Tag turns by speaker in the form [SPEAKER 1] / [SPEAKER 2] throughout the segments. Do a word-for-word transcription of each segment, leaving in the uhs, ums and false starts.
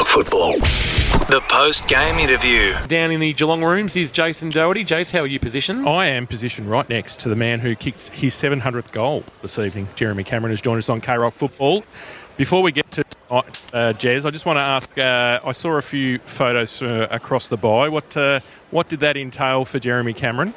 [SPEAKER 1] Rock Football. The post-game interview.
[SPEAKER 2] Down in the Geelong rooms is Jason Doherty. Jace, how are you positioned?
[SPEAKER 3] I am positioned right next to the man who kicked his seven hundredth goal this evening. Jeremy Cameron has joined us on K-Rock Football. Before we get to uh, Jez, I just want to ask, uh, I saw a few photos uh, across the bye. What uh, what did that entail for Jeremy Cameron?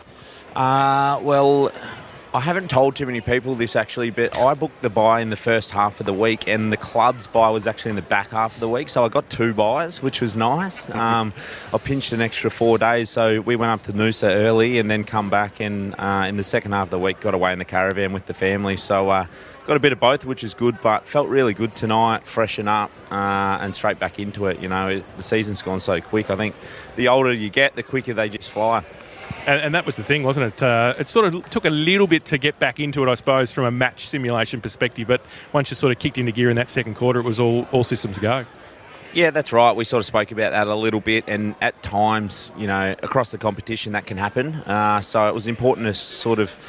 [SPEAKER 4] Uh, well, I haven't told too many people this actually, but I booked the bye in the first half of the week, and the club's bye was actually in the back half of the week, so I got two byes, which was nice. Um, I pinched an extra four days, so we went up to Noosa early and then come back, and uh, in the second half of the week got away in the caravan with the family, so uh, got a bit of both, which is good, but felt really good tonight, freshen up uh, and straight back into it. You know, the season's gone so quick. I think the older you get, the quicker they just fly.
[SPEAKER 3] And, and that was the thing, wasn't it? Uh, it sort of took a little bit to get back into it, I suppose, from a match simulation perspective. But once you sort of kicked into gear in that second quarter, it was all, all systems go.
[SPEAKER 4] Yeah, that's right. We sort of spoke about that a little bit. And at times, you know, across the competition, that can happen. Uh, so it was important to sort of,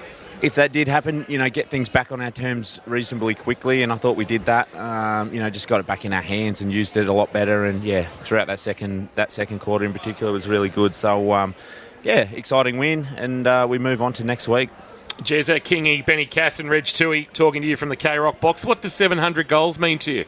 [SPEAKER 4] if that did happen, you know, get things back on our terms reasonably quickly. And I thought we did that. Um, you know, just got it back in our hands and used it a lot better. And, yeah, throughout that second that second quarter in particular was really good. So, um yeah, exciting win, and uh, we move on to next week.
[SPEAKER 2] Jezza, Kingy, Benny Cass and Reg Toohey talking to you from the K-Rock box. What does seven hundred goals mean to you?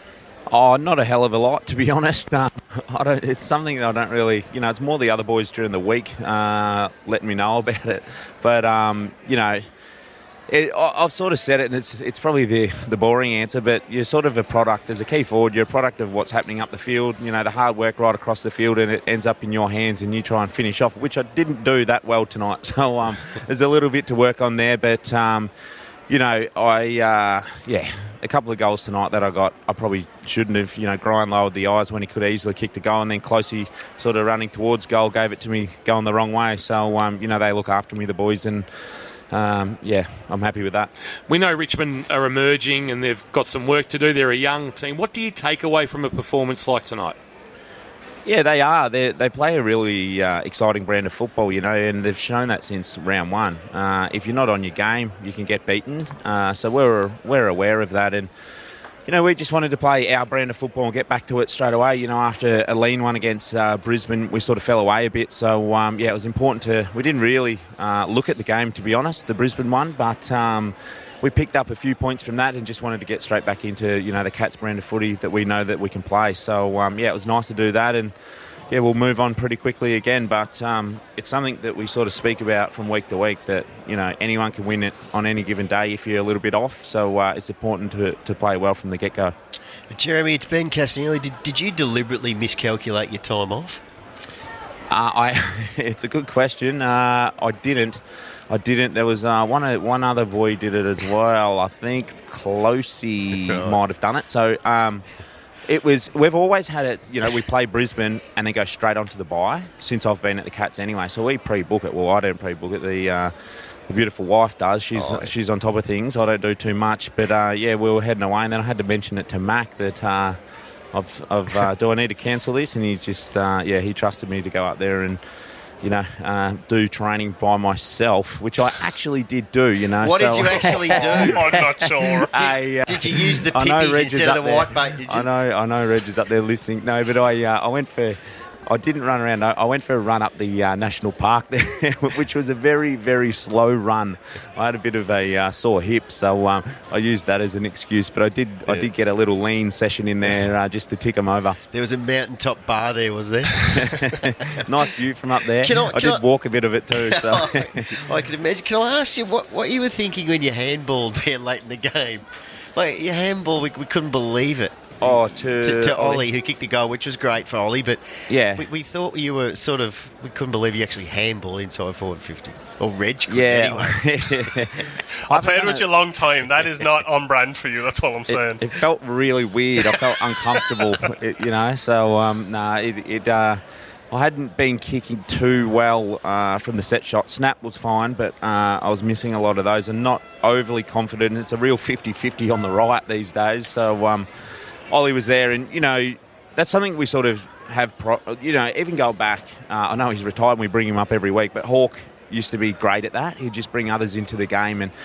[SPEAKER 4] Oh, not a hell of a lot, to be honest. Uh, I don't. It's something that I don't really, you know, it's more the other boys during the week uh, letting me know about it. But, um, you know, it, I've sort of said it, and it's it's probably the, the boring answer, but you're sort of a product, as a key forward, you're a product of what's happening up the field, you know, the hard work right across the field, and it ends up in your hands, and you try and finish off, which I didn't do that well tonight. So um, there's a little bit to work on there, but, um, you know, I, uh, yeah, a couple of goals tonight that I got, I probably shouldn't have. You know, Grind lowered the eyes when he could have easily kicked the goal, and then Closey sort of running towards goal gave it to me going the wrong way. So, um, you know, they look after me, the boys, and Um, yeah, I'm happy with that.
[SPEAKER 2] We know Richmond are emerging and they've got some work to do. They're a young team. What do you take away from a performance like tonight?
[SPEAKER 4] Yeah, they are. They they play a really uh, exciting brand of football, you know, and they've shown that since round one. Uh, if you're not on your game, you can get beaten. Uh, so we're we're aware of that, and you know, we just wanted to play our brand of football and get back to it straight away. You know, after a lean one against uh, Brisbane, we sort of fell away a bit. So, um, yeah, it was important to... We didn't really uh, look at the game, to be honest, the Brisbane one, but um, we picked up a few points from that and just wanted to get straight back into, you know, the Cats brand of footy that we know that we can play. So, um, yeah, it was nice to do that, and yeah, we'll move on pretty quickly again, but um, it's something that we sort of speak about from week to week, that, you know, anyone can win it on any given day if you're a little bit off, so uh, it's important to, to play well from the get-go.
[SPEAKER 5] Jeremy, it's Ben Castanelli. Did, did you deliberately miscalculate your time off?
[SPEAKER 4] Uh, I, it's a good question. Uh, I didn't. I didn't. There was uh, one one other boy did it as well. I think Closey might have done it. So... Um, It was. We've always had it, you know, we play Brisbane and then go straight onto the bye since I've been at the Cats anyway. So we pre-book it. Well, I don't pre-book it. The uh, the beautiful wife does. She's oh, yeah. she's on top of things. I don't do too much. But, uh, yeah, we were heading away, and then I had to mention it to Mac that uh, I've, I've uh, do I need to cancel this? And he's just, uh, yeah, he trusted me to go up there and, you know, uh, do training by myself, which I actually did do, you know.
[SPEAKER 5] What
[SPEAKER 4] so,
[SPEAKER 5] did you actually do?
[SPEAKER 6] I'm not sure.
[SPEAKER 5] Did, uh, did you use the pippies instead of the
[SPEAKER 4] there.
[SPEAKER 5] white bait, did you?
[SPEAKER 4] I know, I know Reg is up there listening. No, but I uh, I went for... I didn't run around. I went for a run up the uh, national park there, which was a very, very slow run. I had a bit of a uh, sore hip, so um, I used that as an excuse. But I did, yeah. I did get a little lean session in there uh, just to tick them over.
[SPEAKER 5] There was a mountaintop bar there, was there?
[SPEAKER 4] Nice view from up there. Can I, can I did I, walk a bit of it too. So
[SPEAKER 5] I can imagine. Can I ask you what, what you were thinking when you handballed there late in the game? Like your handball, we, we couldn't believe it.
[SPEAKER 4] Oh, to,
[SPEAKER 5] to, to Ollie, who kicked the goal, which was great for Ollie, but
[SPEAKER 4] yeah,
[SPEAKER 5] we, we thought you were sort of, we couldn't believe you actually handball inside forward fifty. Or Reg could,
[SPEAKER 4] yeah.
[SPEAKER 5] anyway.
[SPEAKER 6] I've played with you a long time. That is not on brand for you, that's all I'm saying.
[SPEAKER 4] It, it felt really weird. I felt uncomfortable, it, you know, so, um, nah, it, it uh, I hadn't been kicking too well uh, from the set shot. Snap was fine, but uh, I was missing a lot of those and not overly confident. It's a real fifty-fifty on the right these days, so... Um, Ollie was there, and, you know, that's something we sort of have, pro- you know, even going back, uh, I know he's retired and we bring him up every week, but Hawk used to be great at that. He'd just bring others into the game, and,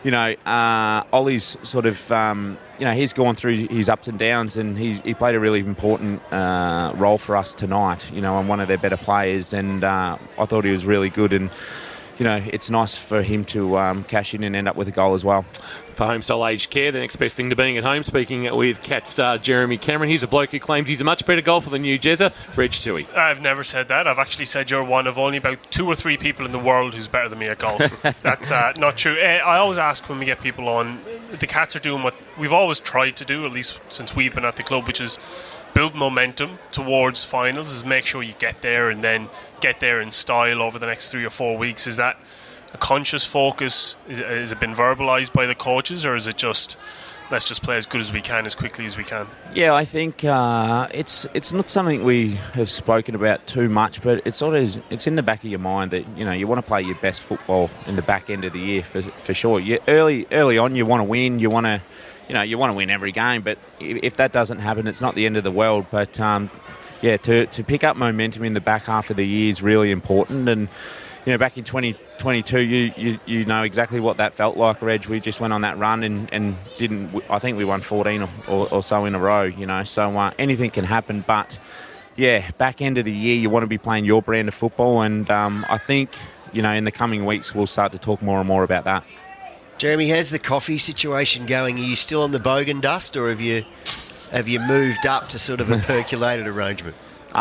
[SPEAKER 4] you know, uh, Ollie's sort of, um, you know, he's gone through his ups and downs, and he, he played a really important uh, role for us tonight, you know, and one of their better players, and uh, I thought he was really good, and, you know, it's nice for him to um, cash in and end up with a goal as well.
[SPEAKER 2] For Homestyle Aged Care, the next best thing to being at home. Speaking with Cat star Jeremy Cameron, he's a bloke who claims he's a much better golfer than you, Jezza. Reg Tui.
[SPEAKER 6] I've never said that. I've actually said you're one of only about two or three people in the world who's better than me at golf. That's uh, not true. Uh, I always ask when we get people on, the Cats are doing what we've always tried to do, at least since we've been at the club, which is build momentum towards finals, is make sure you get there and then get there in style over the next three or four weeks. Is that a conscious focus? Is, is it been verbalised by the coaches, or is it just let's just play as good as we can as quickly as we can?
[SPEAKER 4] Yeah, I think uh, it's it's not something we have spoken about too much, but it's sort of it's in the back of your mind that, you know, you want to play your best football in the back end of the year for for sure. You, early early on, you want to win. You want to you know you want to win every game, but if that doesn't happen, it's not the end of the world. But um, yeah, to to pick up momentum in the back half of the year is really important. And you know, back in twenty twenty-two, you, you you know exactly what that felt like, Reg. We just went on that run and, and didn't. I think we won fourteen or, or, or so in a row. You know, so uh, anything can happen. But yeah, back end of the year, you want to be playing your brand of football, and um, I think, you know, in the coming weeks we'll start to talk more and more about that.
[SPEAKER 5] Jeremy, how's the coffee situation going? Are you still on the Bogan dust, or have you have you moved up to sort of a percolated arrangement?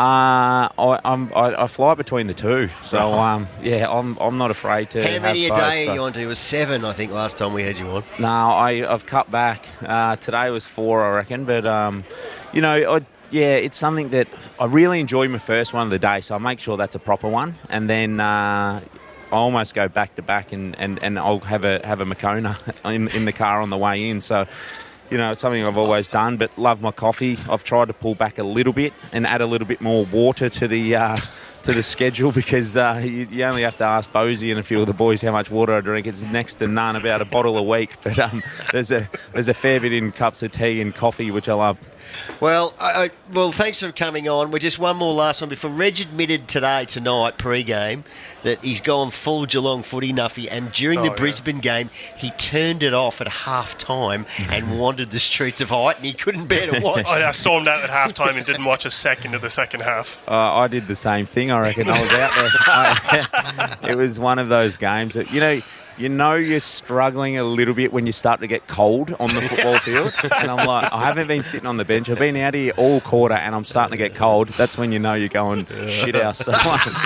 [SPEAKER 4] Uh, I, I'm, I, I fly between the two, so um, yeah, I'm I'm not afraid to.
[SPEAKER 5] How many
[SPEAKER 4] have
[SPEAKER 5] a
[SPEAKER 4] both,
[SPEAKER 5] day
[SPEAKER 4] so.
[SPEAKER 5] are you on to? It was seven, I think, last time we had you on.
[SPEAKER 4] No, I, I've cut back. Uh, today was four, I reckon, but um, you know, I, yeah, it's something that I really enjoy my first one of the day, so I make sure that's a proper one, and then uh, I almost go back to back, and, and, and I'll have a have a Moccona in in the car on the way in, so. You know, it's something I've always done, but love my coffee. I've tried to pull back a little bit and add a little bit more water to the uh, to the schedule, because uh, you, you only have to ask Bosie and a few of the boys how much water I drink. It's next to none, about a bottle a week. But um, there's a there's a fair bit in cups of tea and coffee, which I love.
[SPEAKER 5] Well, I, I, well, thanks for coming on. We're just one more last one before Reg admitted today, tonight, pre-game, that he's gone full Geelong footy nuffy, and during
[SPEAKER 6] Oh,
[SPEAKER 5] the
[SPEAKER 6] yeah.
[SPEAKER 5] Brisbane game, he turned it off at half-time and wandered the streets of Height, and he couldn't bear to watch.
[SPEAKER 6] I, I stormed out at half time and didn't watch a second of the second half.
[SPEAKER 4] Uh, I did the same thing, I reckon. I was out there. I, it was one of those games that, you know, you know you're struggling a little bit when you start to get cold on the football field. And I'm like, I haven't been sitting on the bench. I've been out here all quarter and I'm starting to get cold. That's when you know you're going shit house. So,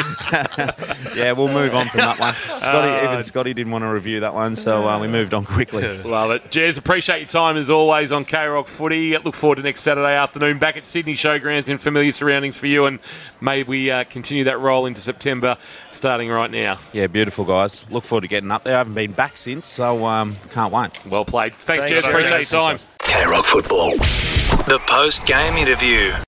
[SPEAKER 4] yeah, we'll move on from that one. Scotty,
[SPEAKER 2] Uh,
[SPEAKER 4] even Scotty didn't want to review that one, so uh, we moved on quickly.
[SPEAKER 2] Love it. Jez, appreciate your time as always on K-Rock Footy. Look forward to next Saturday afternoon back at Sydney Showgrounds in familiar surroundings for you, and may we uh, continue that roll into September starting right now.
[SPEAKER 4] Yeah, beautiful, guys. Look forward to getting up there. I haven't been back since, so um, can't wait.
[SPEAKER 2] Well played. Thanks,
[SPEAKER 5] Thanks,
[SPEAKER 2] Jez. Appreciate
[SPEAKER 5] Jez.
[SPEAKER 2] your time.
[SPEAKER 1] K-Rock Football. The post-game interview.